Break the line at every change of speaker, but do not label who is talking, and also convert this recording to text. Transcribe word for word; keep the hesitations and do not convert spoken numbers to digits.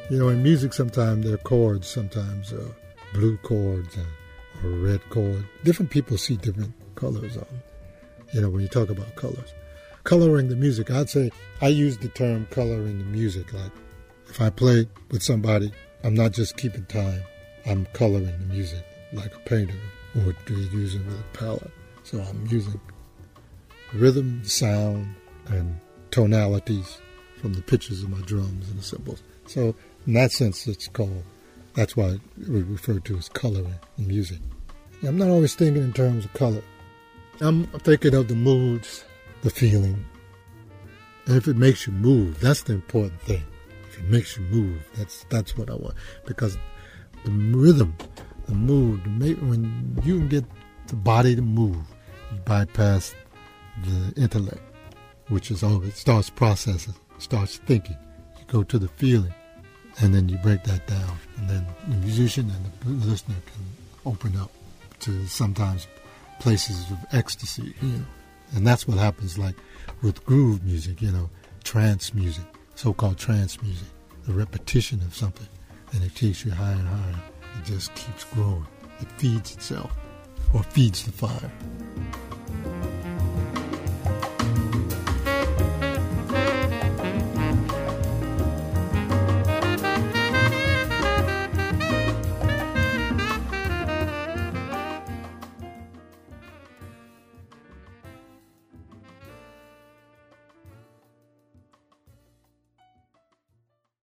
You know, in music sometimes there are chords, sometimes uh, blue chords and, or red chord. Different people see different colors on, you know, when you talk about colors. Coloring the music, I'd say I use the term coloring the music. Like if I play with somebody, I'm not just keeping time. I'm coloring the music like a painter would do using with a palette. So I'm using rhythm, sound, and tonalities from the pitches of my drums and the cymbals. So in that sense, it's called, that's why we refer to as coloring in music. I'm not always thinking in terms of color. I'm thinking of the moods, the feeling. And if it makes you move, that's the important thing. If it makes you move, that's that's what I want. Because the rhythm, the mood, when you can get the body to move, you bypass the intellect, which is all, it starts processing, starts thinking. You go to the feeling, and then you break that down. And then the musician and the listener can open up to sometimes places of ecstasy, you know. And that's what happens like with groove music, you know, trance music, so-called trance music, the repetition of something, and it takes you higher and higher. It just keeps growing. It feeds itself or feeds the fire.